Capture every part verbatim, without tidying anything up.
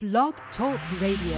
Blog Talk Radio.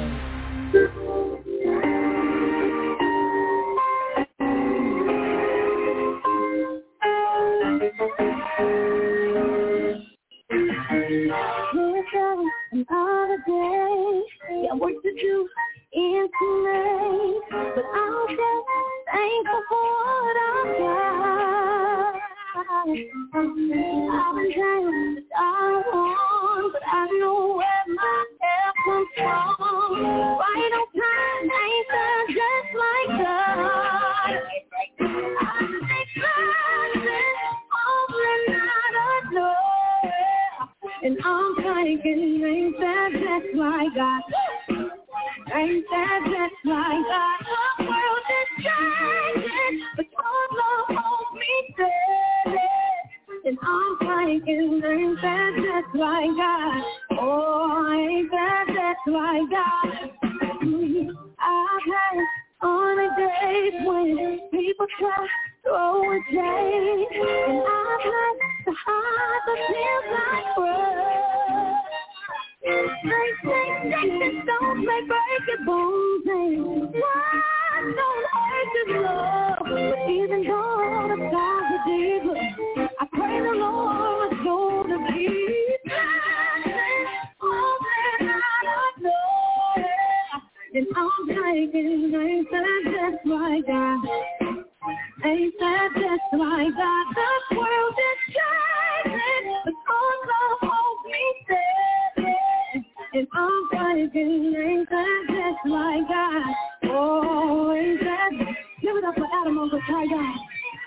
Another day, got work to do in tonight, but I'll just thankful for what I've got. I've been trying to start on, but I know where my help comes from. Right on time, ain't that just like God? I take classes over night alone, and I'm thinking, ain't that just like God? Ain't that just like God? The world is changing, but your love holds me steady. And I'm thinking, ain't that just like God? Oh, ain't that just like God? I've had on days when people try to throw a shade, and I've had to hide the tears I cry. They say that don't make break your bones, and why don't hurt your love? But even though the skies are deep, I pray the Lord's gonna keep blessing all that I know. And I'm thinking, ain't that just like God? Ain't that just like God? The world is changing, but your love holds me steady. And I'm thinking, ain't that just like God? Oh, ain't that? Give it up for Adam on the try God.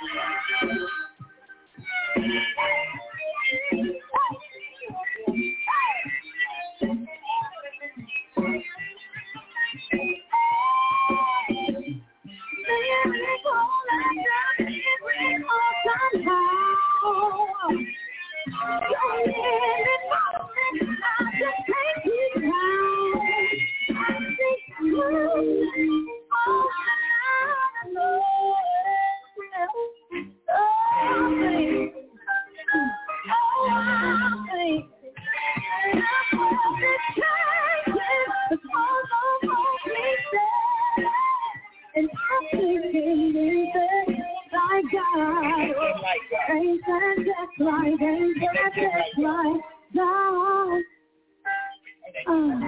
And I'm thinking, like God, ain't that just like, ain't that just like God? Oh,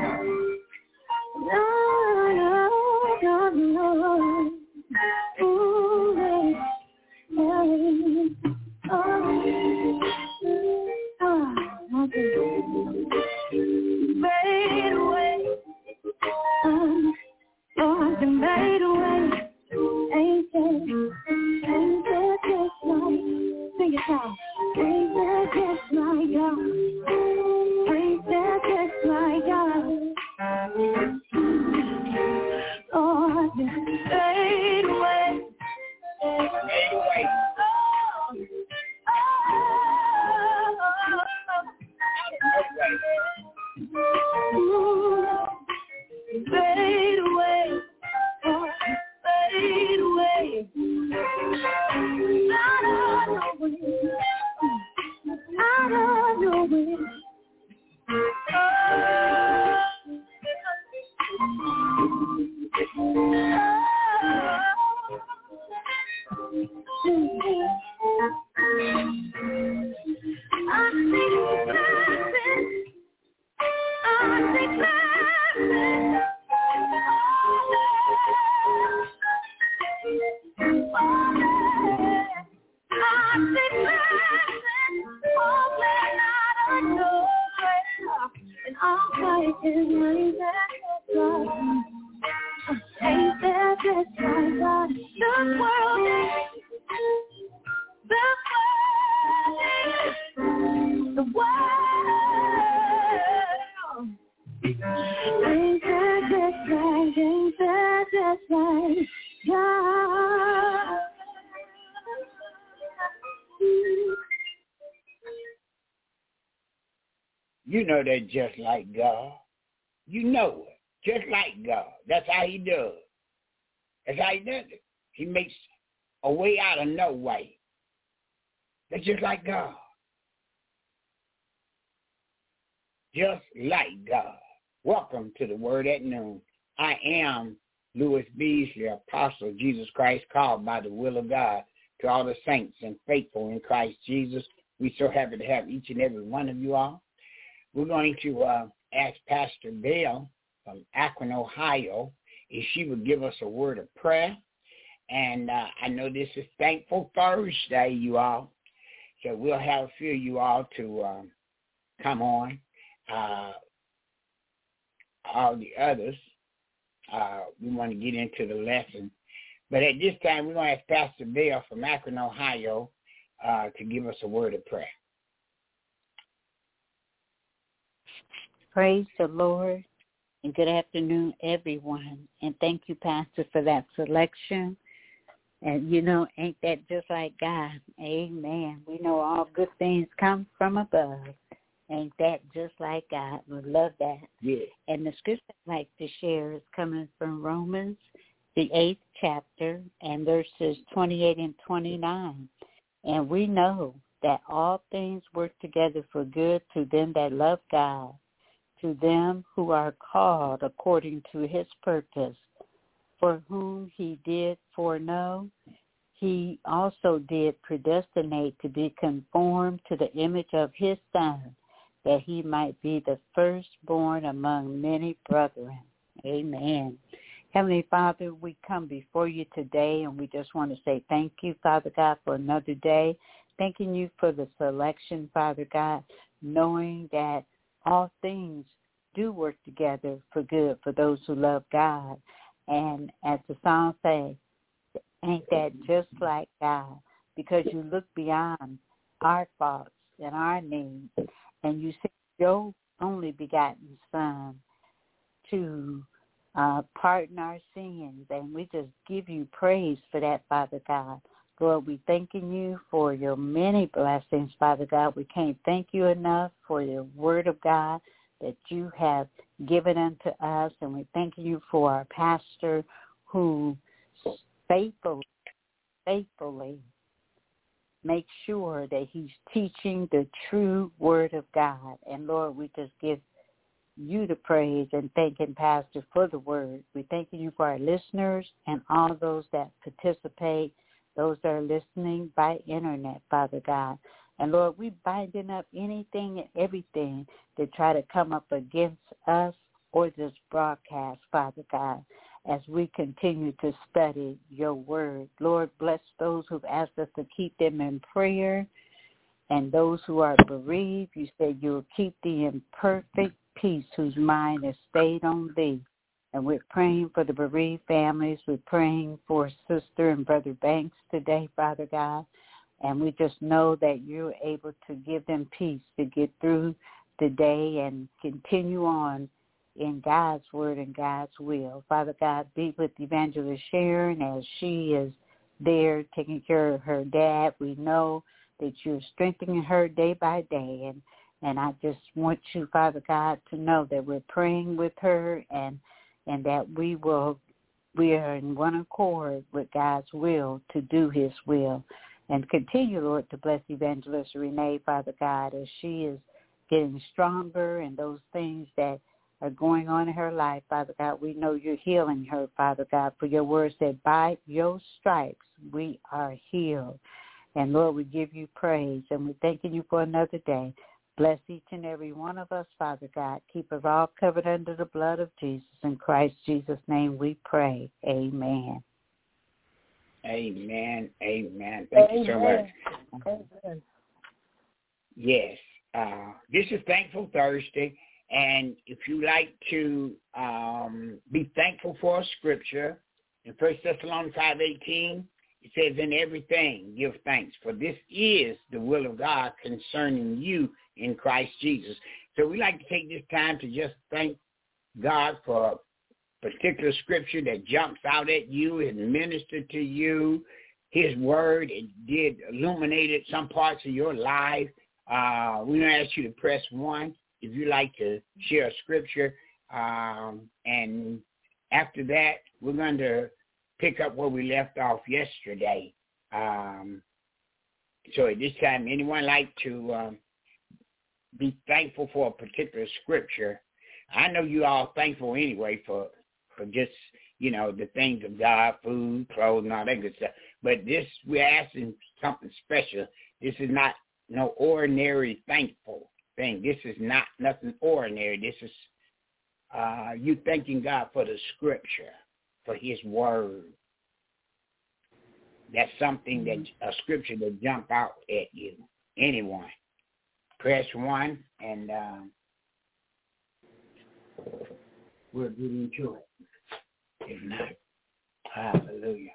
no, no, no, ooh, hey, hey, oh, oh, made away, um, oh, I can made away. Ain't that, ain't that just like, sing it out. Ain't that just like God? Ain't that just like God? Oh, I just fade away. Fade away. Oh, oh, oh, fade away. Oh, fade away. Out of nowhere. Out of nowhere. Oh, I see blessings. I see blessings. And I'm fighting like that, ain't that just like God? The world is, the world is, the world. Ain't that just like, ain't that just like God? You know that just like God. You know it. Just like God. That's how he does. That's how he does it. He makes a way out of no way. That's just like God. Just like God. Welcome to the Word at Noon. I am Louis Beasley, Apostle of Jesus Christ, called by the will of God to all the saints and faithful in Christ Jesus. We're so happy to have each and every one of you all. We're going to uh, ask Pastor Bell from Akron, Ohio, if she would give us a word of prayer. And uh, I know this is Thankful Thursday, you all. So we'll have a few of you all to um, come on. Uh, all the others, uh, we want to get into the lesson. But at this time, we're going to ask Pastor Bell from Akron, Ohio, uh, to give us a word of prayer. Praise the Lord, and good afternoon, everyone. And thank you, Pastor, for that selection. And, you know, ain't that just like God? Amen. We know all good things come from above. Ain't that just like God? We love that. Yeah. And the scripture I'd like to share is coming from Romans, the eighth chapter, and verses twenty-eight and twenty-nine. And we know that all things work together for good to them that love God, to them who are called according to his purpose. For whom he did foreknow, he also did predestinate to be conformed to the image of his Son, that he might be the firstborn among many brethren. Amen. Heavenly Father, we come before you today, and we just want to say thank you, Father God, for another day. Thanking you for the selection, Father God, knowing that all things do work together for good for those who love God. And as the song says, ain't that just like God? Because you look beyond our faults and our needs, and you sent your only begotten Son to uh, pardon our sins. And we just give you praise for that, Father God. Lord, we thanking you for your many blessings, Father God. We can't thank you enough for the word of God that you have given unto us, and we thank you for our pastor who faithfully, faithfully makes sure that he's teaching the true word of God. And Lord, we just give you the praise and thanking Pastor for the word. We thanking you for our listeners and all those that participate, those that are listening by internet, Father God. And Lord, we binding up anything and everything that try to come up against us or this broadcast, Father God, as we continue to study your word. Lord, bless those who've asked us to keep them in prayer, and those who are bereaved, you said you'll keep thee in perfect peace whose mind is stayed on thee. And we're praying for the bereaved families. We're praying for Sister and Brother Banks today, Father God. And we just know that you're able to give them peace to get through the day and continue on in God's word and God's will. Father God, be with Evangelist Sharon as she is there taking care of her dad. We know that you're strengthening her day by day. And, and I just want you, Father God, to know that we're praying with her and, and that we will, we are in one accord with God's will to do his will. And continue, Lord, to bless Evangelist Renee, Father God, as she is getting stronger and those things that are going on in her life, Father God. We know you're healing her, Father God, for your word said, by your stripes we are healed. And, Lord, we give you praise, and we're thanking you for another day. Bless each and every one of us, Father God. Keep us all covered under the blood of Jesus. In Christ Jesus' name we pray. Amen. Amen. Amen. Thank Amen. you so much. Amen. Yes. Uh, this is Thankful Thursday, and if you like to um, be thankful for a scripture, in First Thessalonians five eighteen, it says, in everything give thanks, for this is the will of God concerning you in Christ Jesus. So we like to take this time to just thank God for particular scripture that jumps out at you and ministered to you. His word, it did illuminate some parts of your life. Uh, we don't ask you to press one if you like to share a scripture. Um, and after that, we're going to pick up where we left off yesterday. Um, so at this time, anyone like to um, be thankful for a particular scripture? I know you all thankful anyway for, for just, you know, the things of God, food, clothes, and all that good stuff. But this, we're asking something special. This is not no ordinary thankful thing. This is not nothing ordinary. This is uh, you thanking God for the scripture, for his word. That's something that, a scripture that jump out at you. Anyone. Press one, and uh, we'll get into it. If not, hallelujah.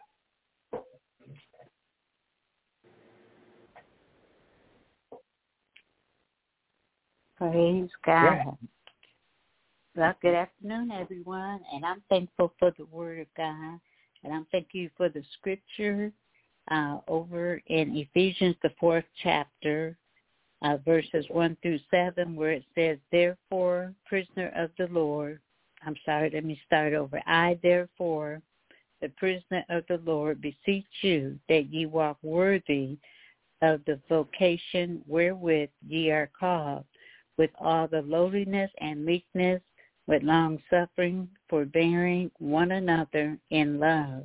Praise God. Yeah. Well, good afternoon, everyone, and I'm thankful for the Word of God, and I'm thanking you for the scripture uh, over in Ephesians, the fourth chapter, uh, verses one through seven, where it says, therefore, prisoner of the Lord, I'm sorry, let me start over. I, therefore, the prisoner of the Lord, beseech you that ye walk worthy of the vocation wherewith ye are called, with all the lowliness and meekness, with long-suffering, forbearing one another in love.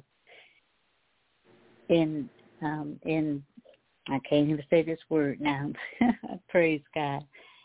In, um, in, I can't even say this word now. Praise God.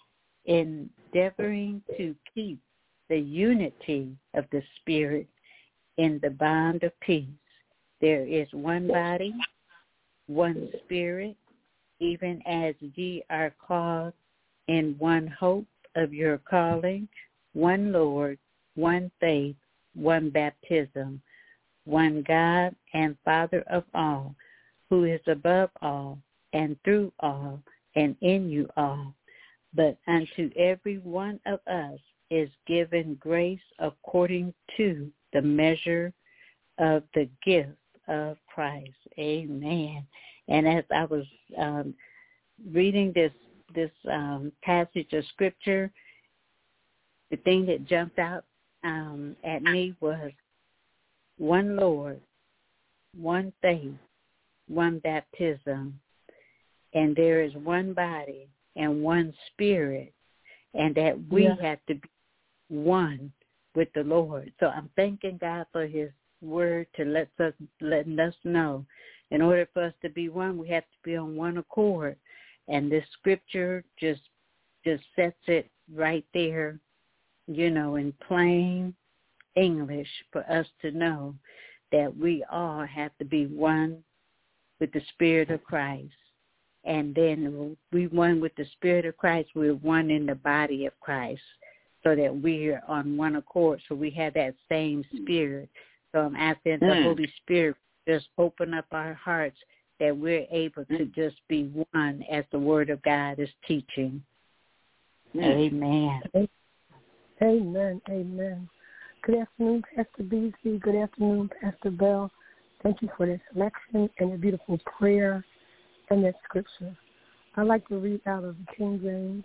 Endeavoring to keep the unity of the Spirit in the bond of peace. There is one body, one Spirit, even as ye are called in one hope of your calling, one Lord, one faith, one baptism, one God and Father of all, who is above all and through all and in you all. But unto every one of us is given grace according to the measure of the gift of Christ. Amen. And as I was um, reading this this um, passage of scripture, the thing that jumped out um, at me was one Lord, one faith, one baptism, and there is one body and one Spirit, and that we yeah. have to be one with the Lord. So I'm thanking God for his word to let us, letting us know in order for us to be one, we have to be on one accord. And this scripture just just sets it right there, you know, in plain English for us to know that we all have to be one with the Spirit of Christ. And then we one with the Spirit of Christ, we're one in the body of Christ, so that we're on one accord, so we have that same spirit. So I'm asking mm. the Holy Spirit just open up our hearts that we're able to just be one as the Word of God is teaching. Mm. Amen. Amen. Amen. Good afternoon, Pastor B C. Good afternoon, Pastor Bell. Thank you for this selection and a beautiful prayer and that scripture. I'd like to read out of King James,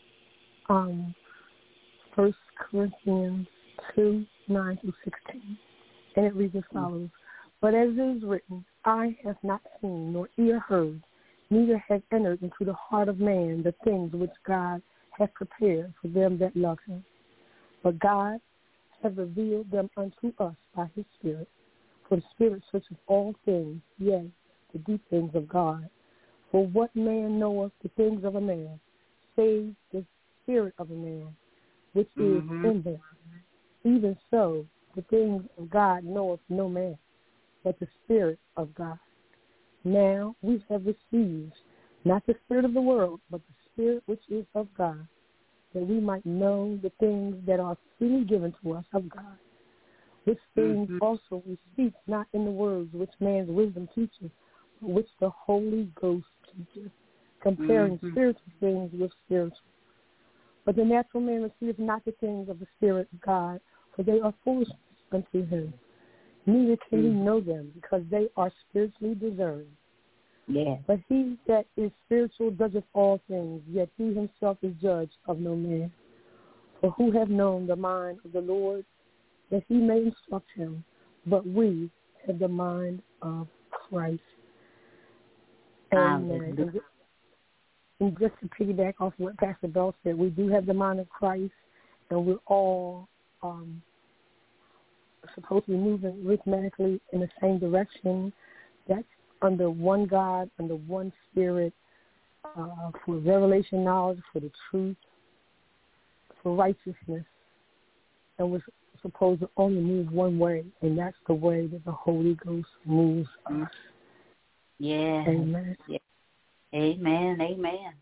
um, First Corinthians two, nine through sixteen. And it reads as follows. But as it is written, eye has not seen, nor ear heard, neither has entered into the heart of man the things which God hath prepared for them that love him. But God hath revealed them unto us by his Spirit. For the Spirit searcheth all things, yea, the deep things of God. For what man knoweth the things of a man, save the spirit of a man, which mm-hmm. is in him? Even so, the things of God knoweth no man, but the Spirit of God. Now we have received not the spirit of the world, but the Spirit which is of God, that we might know the things that are freely given to us of God. Which things mm-hmm. also we speak not in the words which man's wisdom teaches, but which the Holy Ghost teaches, comparing mm-hmm. spiritual things with spiritual. But the natural man receiveth not the things of the Spirit of God, for they are foolishness unto him. Neither can mm-hmm. he know them, because they are spiritually discerned. Yeah. But he that is spiritual judgeth all things, yet he himself is judge of no man. For who have known the mind of the Lord, that he may instruct him? But we have the mind of Christ. Amen. And just, and just to piggyback off what Pastor Bell said, we do have the mind of Christ, and we're all um, supposed to be moving rhythmically in the same direction. That's under one God, under one Spirit, uh, for revelation knowledge, for the truth, for righteousness. And we're supposed to only move one way, and that's the way that the Holy Ghost moves us. Yeah. Amen. Yeah. Amen. Amen.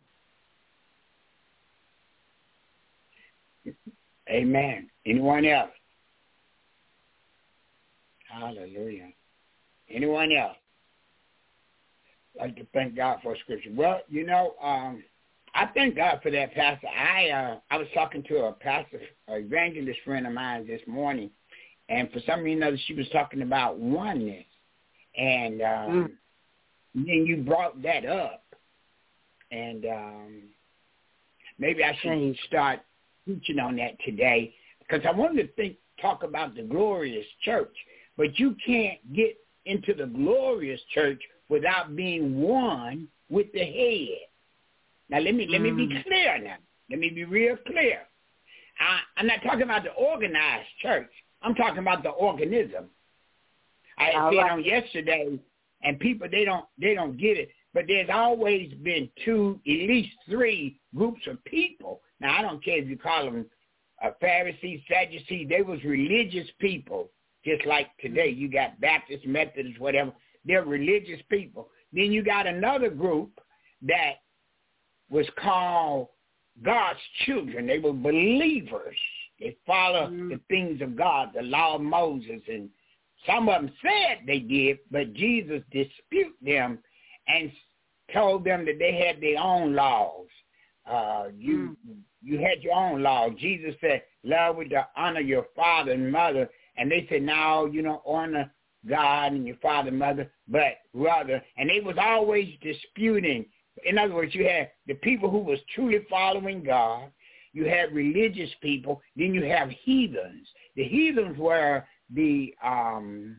Amen. Anyone else? Hallelujah. Anyone else? I'd like to thank God for scripture. Well, you know, um, I thank God for that, Pastor. I uh, I was talking to a pastor, an evangelist friend of mine this morning, and for some reason or other, she was talking about oneness. And um, mm. then you brought that up. And um, maybe I should start teaching on that today, because I wanted to think, talk about the glorious church. But you can't get into the glorious church without being one with the head. Now, let me let me be clear now. Let me be real clear. I, I'm not talking about the organized church. I'm talking about the organism. I said right. on yesterday, and people, they don't they don't get it, but there's always been two, at least three groups of people. Now, I don't care if you call them uh, Pharisees, Sadducees. They was religious people, just like today. You got Baptists, Methodists, whatever. They're religious people. Then you got another group that was called God's children. They were believers. They follow mm. the things of God, the law of Moses. And some of them said they did, but Jesus disputed them and told them that they had their own laws. Uh, you mm. you had your own laws. Jesus said, love with the honor your father and mother. And they said, no, you don't honor God and your father and mother, but rather. And they was always disputing. In other words, you had the people who was truly following God. You had religious people. Then you have heathens. The heathens were the um,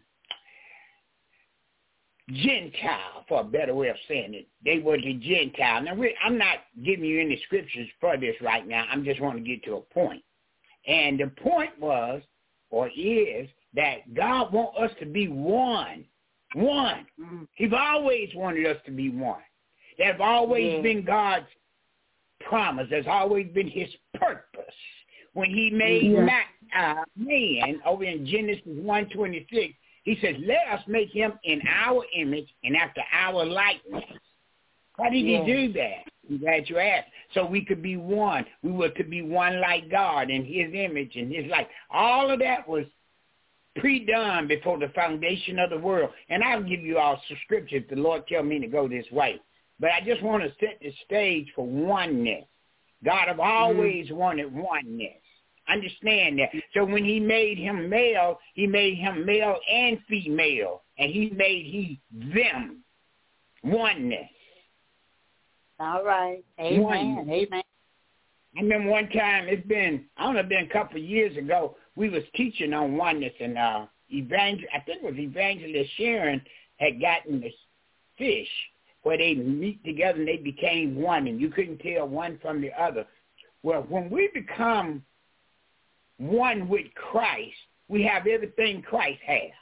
Gentile, for a better way of saying it. They were the Gentile. Now, I'm not giving you any scriptures for this right now. I'm just want to get to a point. And the point was, or is, that God wants us to be one. One. Mm-hmm. He's always wanted us to be one. That's always yeah. been God's promise. That's always been his purpose. When he made yeah. man, uh, man, over in Genesis one twenty-six, he says, let us make him in our image and after our likeness. Why did yeah. he do that? I'm glad you asked. So we could be one. We were to be one like God in his image and his life. All of that was pre-done before the foundation of the world. And I'll give you all some scriptures. The Lord tell me to go this way. But I just want to set the stage for oneness. God have always mm. wanted oneness. Understand that. So when he made him male, he made him male and female. And he made he them. Oneness. All right. Amen. Oneness. Amen. I remember one time, it's been, I don't know, it's been a couple of years ago, we was teaching on oneness, and uh, evangel- I think it was Evangelist Sharon had gotten this fish where they meet together and they became one, and you couldn't tell one from the other. Well, when we become one with Christ, we have everything Christ has.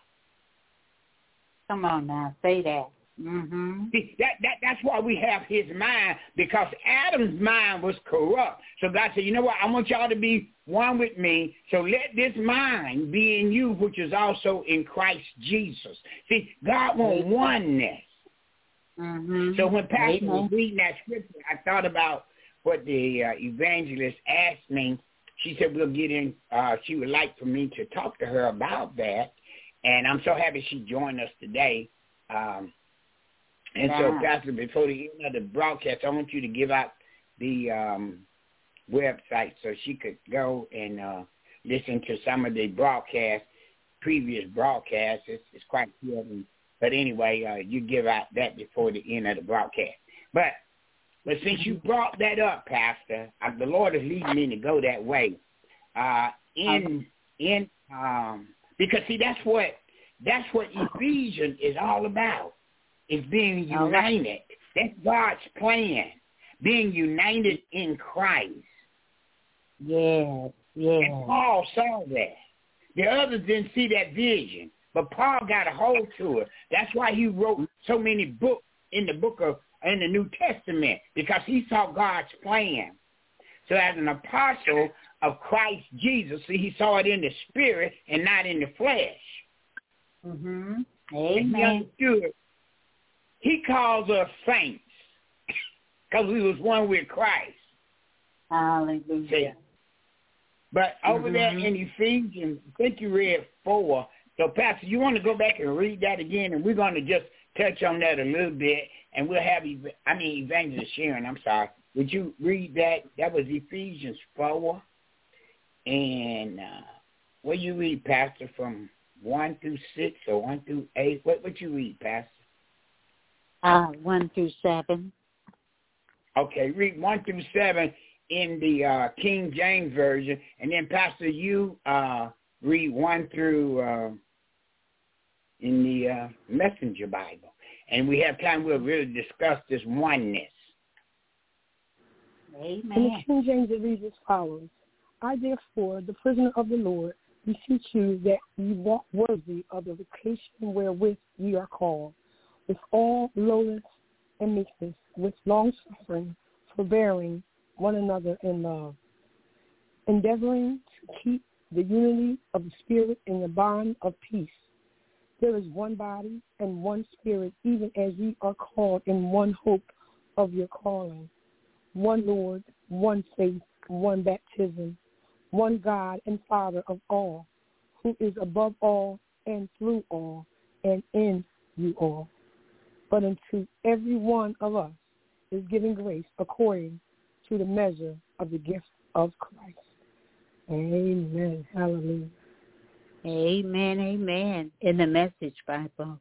Come on now, say that. Mm-hmm. See, that, that, that's why we have his mind, because Adam's mind was corrupt. So God said, you know what, I want y'all to be one with me, so let this mind be in you, which is also in Christ Jesus. See, God wants oneness. Mm-hmm. So when Pastor Amen. was reading that scripture, I thought about what the uh, evangelist asked me. She said, we'll get in, uh, she would like for me to talk to her about that. And I'm so happy she joined us today. Um, and yeah. so, Pastor, before the end of the broadcast, I want you to give out the um, website so she could go and uh, listen to some of the broadcasts, previous broadcasts. It's, it's quite good. But anyway, uh, you give out that before the end of the broadcast. But but since you brought that up, Pastor, uh, the Lord is leading me to go that way. Uh, in in um, because see, that's what that's what Ephesians is all about. It's being united. That's God's plan. Being united in Christ. Yes. Yeah. And Paul saw that. The others didn't see that vision, but Paul got a hold to it. That's why he wrote so many books in the book of in the New Testament, because he saw God's plan. So as an apostle of Christ Jesus, see, he saw it in the spirit and not in the flesh. Mhm. And he understood. He calls us saints because we was one with Christ. Hallelujah. See? But over mm-hmm. there in Ephesians, I think you read four. So, Pastor, you want to go back and read that again, and we're going to just touch on that a little bit, and we'll have, I mean, Evangelist Sharon, I'm sorry. Would you read that? That was Ephesians four. And uh, what you read, Pastor, from one through six or one through eight? What would you read, Pastor? Uh, one through seven. Okay, read one through seven in the uh, King James Version, and then, Pastor, you uh, read one through uh, in the uh, Messenger Bible. And we have time, we'll really discuss this oneness. Amen. In the King James, it reads as follows. I, therefore, the prisoner of the Lord, beseech you that ye walk worthy of the vocation wherewith ye are called, with all lowliness and meekness, with long-suffering, forbearing one another in love, endeavoring to keep the unity of the Spirit in the bond of peace. There is one body and one Spirit, even as ye are called in one hope of your calling, one Lord, one faith, one baptism, one God and Father of all, who is above all and through all and in you all. But unto every one of us is given grace according to the measure of the gift of Christ. Amen. Hallelujah. Amen, amen. In the Message Bible.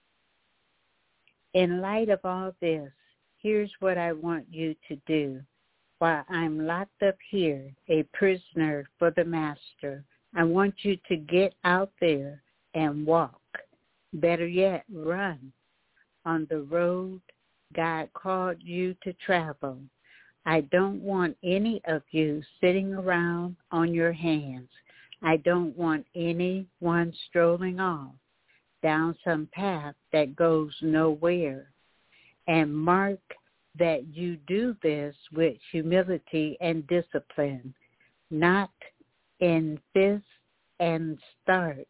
In light of all this, here's what I want you to do. While I'm locked up here, a prisoner for the Master, I want you to get out there and walk. Better yet, run on the road God called you to travel. I don't want any of you sitting around on your hands. I don't want anyone strolling off down some path that goes nowhere. And mark that you do this with humility and discipline, not in fist and start.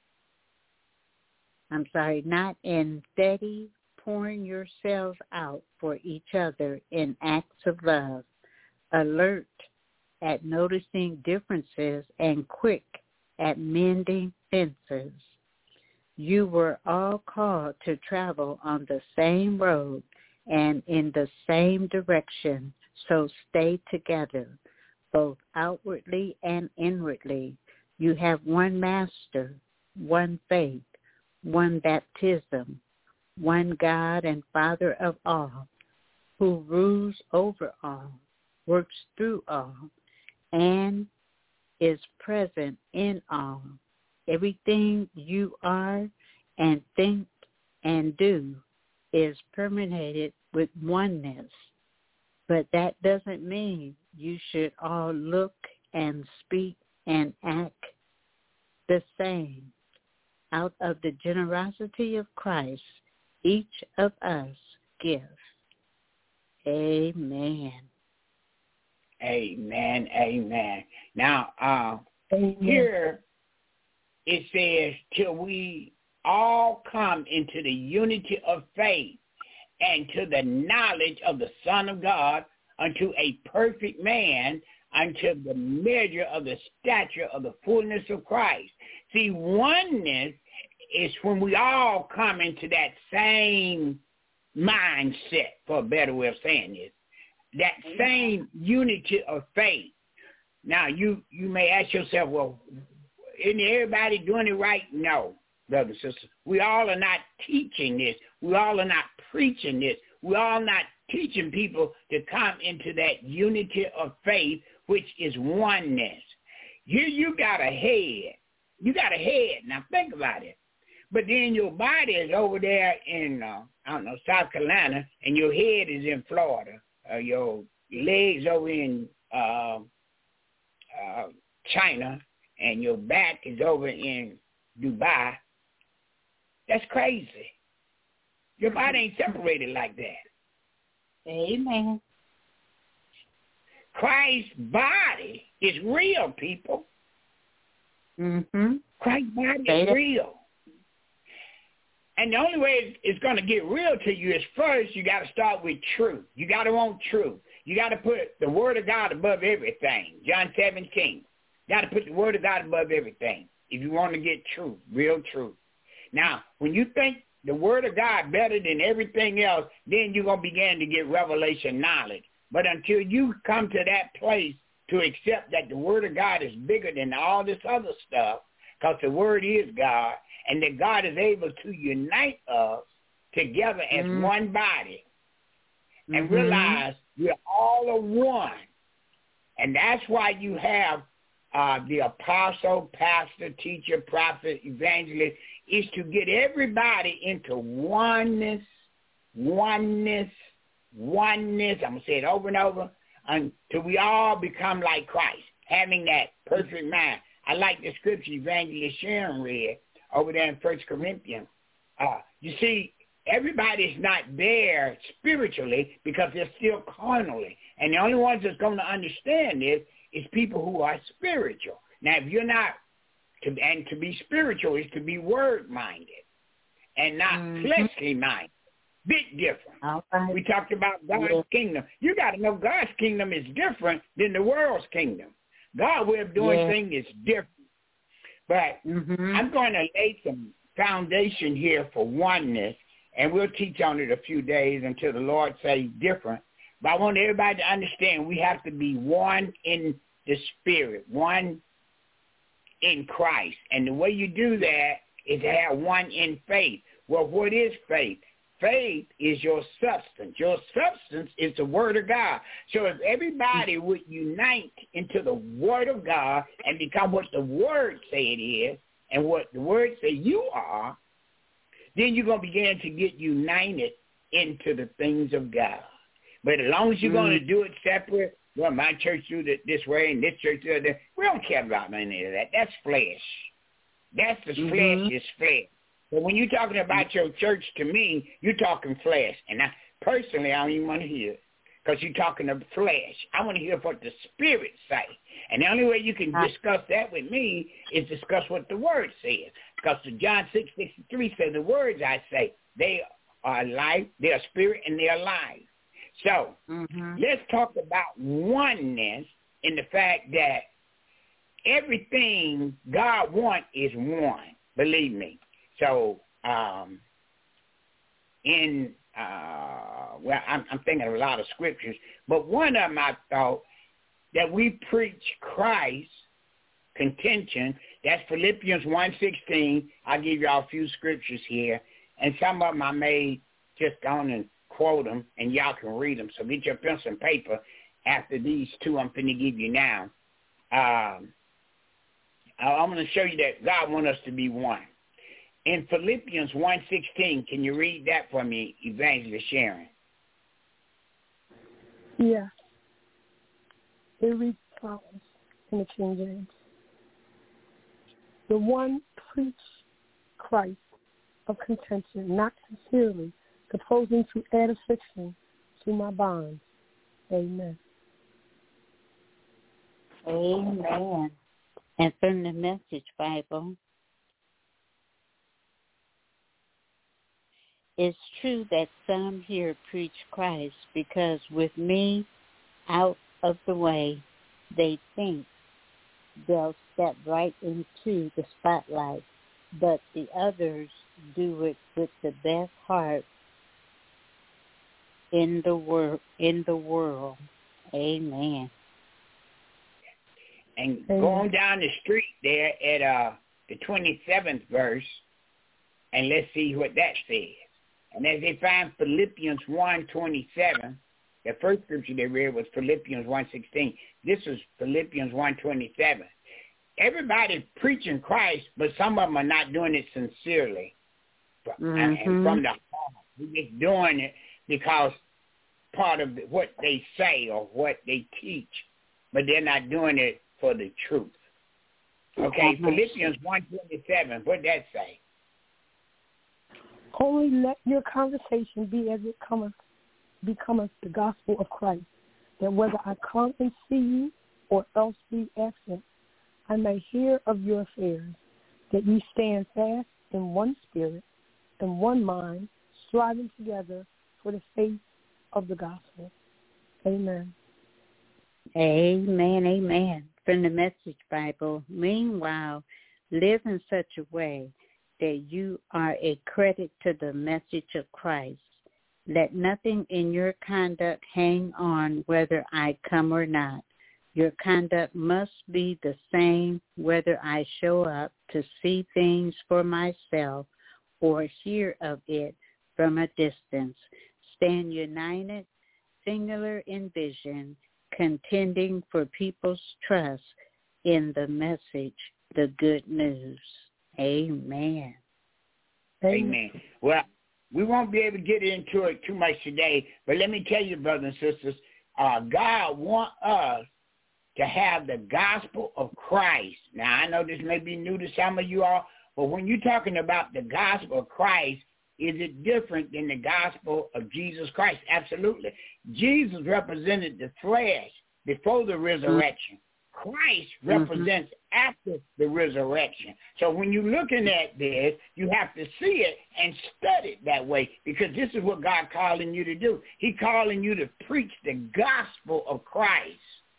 I'm sorry, not in steady pouring yourselves out for each other in acts of love, alert at noticing differences and quick at mending fences. You were all called to travel on the same road and in the same direction, so stay together, both outwardly and inwardly. You have one Master, one faith, one baptism, one God and Father of all, who rules over all, works through all, and is present in all. Everything you are and think and do is permeated with oneness. But that doesn't mean you should all look and speak and act the same. Out of the generosity of Christ, each of us gives. Amen. Amen, amen. Now, uh, Amen. here it says, till we all come into the unity of faith and to the knowledge of the Son of God, unto a perfect man, unto the measure of the stature of the fullness of Christ. See, oneness is when we all come into that same mindset, for a better way of saying this, that same unity of faith. Now, you, you may ask yourself, well, isn't everybody doing it right? No, brothers and sisters. We all are not teaching this. We all are not preaching this. We all not teaching people to come into that unity of faith, which is oneness. Here you got a head. You got a head. Now think about it. But then your body is over there in, uh, I don't know, South Carolina, and your head is in Florida. Uh, your legs over in uh, uh, China and your back is over in Dubai, that's crazy. Your body ain't separated like that. Amen. Christ's body is real, people. Mm-hmm. Christ's body Say is that. real. And the only way it's going to get real to you is first you got to start with truth. You got to want truth. You got to put the word of God above everything. John seventeen. Got to put the word of God above everything if you want to get truth, real truth. Now, when you think the word of God better than everything else, then you're going to begin to get revelation knowledge. But until you come to that place to accept that the word of God is bigger than all this other stuff, because the word is God, and that God is able to unite us together as mm-hmm. one body and mm-hmm. realize we're all of one. And that's why you have uh, the apostle, pastor, teacher, prophet, evangelist, is to get everybody into oneness, oneness, oneness. I'm going to say it over and over until we all become like Christ, having that perfect mind. I like the scripture Evangelist Sharon read over there in First Corinthians. Uh, you see, everybody's not there spiritually because they're still carnally. And the only ones that's going to understand this is people who are spiritual. Now, if you're not, to, and to be spiritual is to be word-minded and not mm-hmm. fleshly-minded. Bit different. Okay. We talked about God's yeah. kingdom. You got to know God's kingdom is different than the world's kingdom. God's way of doing yeah. things is different. But mm-hmm. I'm going to lay some foundation here for oneness, and we'll teach on it a few days until the Lord says different. But I want everybody to understand we have to be one in the Spirit, one in Christ. And the way you do that is to have one in faith. Well, what is faith? Faith is your substance. Your substance is the Word of God. So if everybody would unite into the Word of God and become what the Word say it is and what the Word say you are, then you're going to begin to get united into the things of God. But as long as you're mm. going to do it separate, well, my church do it this way and this church do it that, we don't care about any of that. That's flesh. That's the mm-hmm. flesh is flesh. But when you're talking about your church, to me, you're talking flesh. And I, personally, I don't even want to hear it because you're talking of flesh. I want to hear what the Spirit say. And the only way you can discuss that with me is discuss what the Word says. Because John six sixty-three says, the words I say, they are life, they are spirit, and they are life. So mm-hmm. let's talk about oneness in the fact that everything God wants is one. Believe me. So, um, in, uh, well, I'm, I'm thinking of a lot of scriptures, but one of them I thought that we preach Christ contention. That's Philippians one sixteen. I'll give y'all a few scriptures here, and some of them I may just go on and quote them, and y'all can read them. So get your pencil and paper after these two I'm finna give you now. Um, I'm going to show you that God wants us to be one. In Philippians one sixteen, can you read that for me, Evangelist Sharon? Yeah. It reads as follows in the King James. The one preach Christ of contention, not sincerely, supposing to add affliction to my bonds. Amen. Amen. And from the Message Bible, it's true that some here preach Christ because with me out of the way, they think they'll step right into the spotlight, but the others do it with the best heart in the wor- in the world. Amen. And going down the street there at uh, the twenty-seventh verse, and let's see what that says. And as they find Philippians one twenty-seven, the first scripture they read was Philippians one sixteen. This is Philippians one twenty-seven. Everybody's preaching Christ, but some of them are not doing it sincerely. Mm-hmm. And from the heart. They're just doing it because part of what they say or what they teach, but they're not doing it for the truth. Okay, Philippians one twenty-seven. What did that say? Only let your conversation be as it cometh, becometh the gospel of Christ, that whether I come and see you or else be absent, I may hear of your affairs, that ye stand fast in one spirit, in one mind, striving together for the faith of the gospel. Amen. Amen, amen. From the Message Bible, meanwhile, live in such a way that you are a credit to the message of Christ. Let nothing in your conduct hang on whether I come or not. Your conduct must be the same whether I show up to see things for myself or hear of it from a distance. Stand united, singular in vision, contending for people's trust in the message, the good news. Amen. Amen. Well, we won't be able to get into it too much today, but let me tell you, brothers and sisters, uh, God wants us to have the gospel of Christ. Now, I know this may be new to some of you all, but when you're talking about the gospel of Christ, is it different than the gospel of Jesus Christ? Absolutely. Jesus represented the flesh before the resurrection. Christ represents mm-hmm. after the resurrection. So when you're looking at this, you have to see it and study it that way, because this is what God calling you to do. He's calling you to preach the gospel of Christ.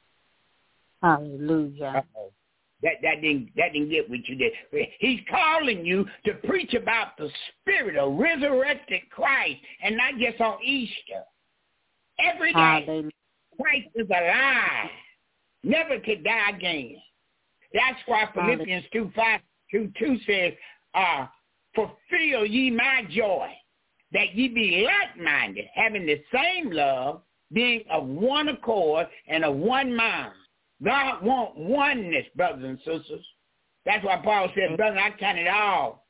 Hallelujah. Uh-oh. That that didn't that didn't get what you did. He's calling you to preach about the spirit of resurrected Christ, and not just on Easter. Every day, Hallelujah. Christ is alive, never to die again. That's why Philippians two five two two says, uh, "Fulfill ye my joy, that ye be like-minded, having the same love, being of one accord and of one mind." God wants oneness, brothers and sisters. That's why Paul said, brother, I count it all.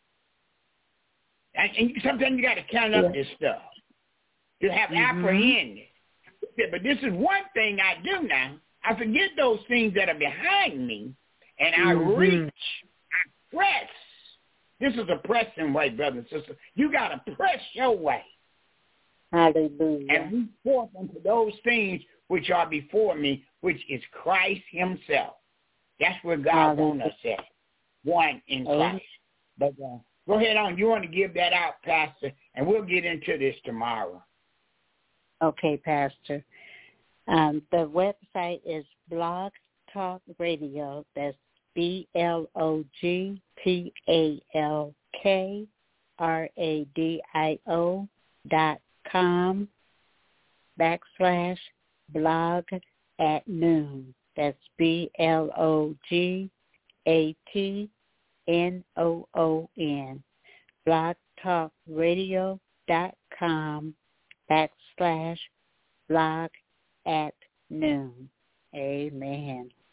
And, and sometimes you got to count up yeah. this stuff to have mm-hmm. apprehended. But this is one thing I do now. I forget those things that are behind me, and I mm-hmm. reach, I press. This is a pressing way, brothers and sisters. You got to press your way. Hallelujah. And reach forth unto those things which are before me, which is Christ himself. That's where God wants us at, one in Christ. But uh, go ahead on. You want to give that out, Pastor, and we'll get into this tomorrow. Okay, Pastor. Um, the website is Blog Talk Radio. That's B L O G T A L K R A D I O dot com backslash blog at noon. That's B L O G A T N O O N. blog talk radio dot com backslash blog at noon. Amen.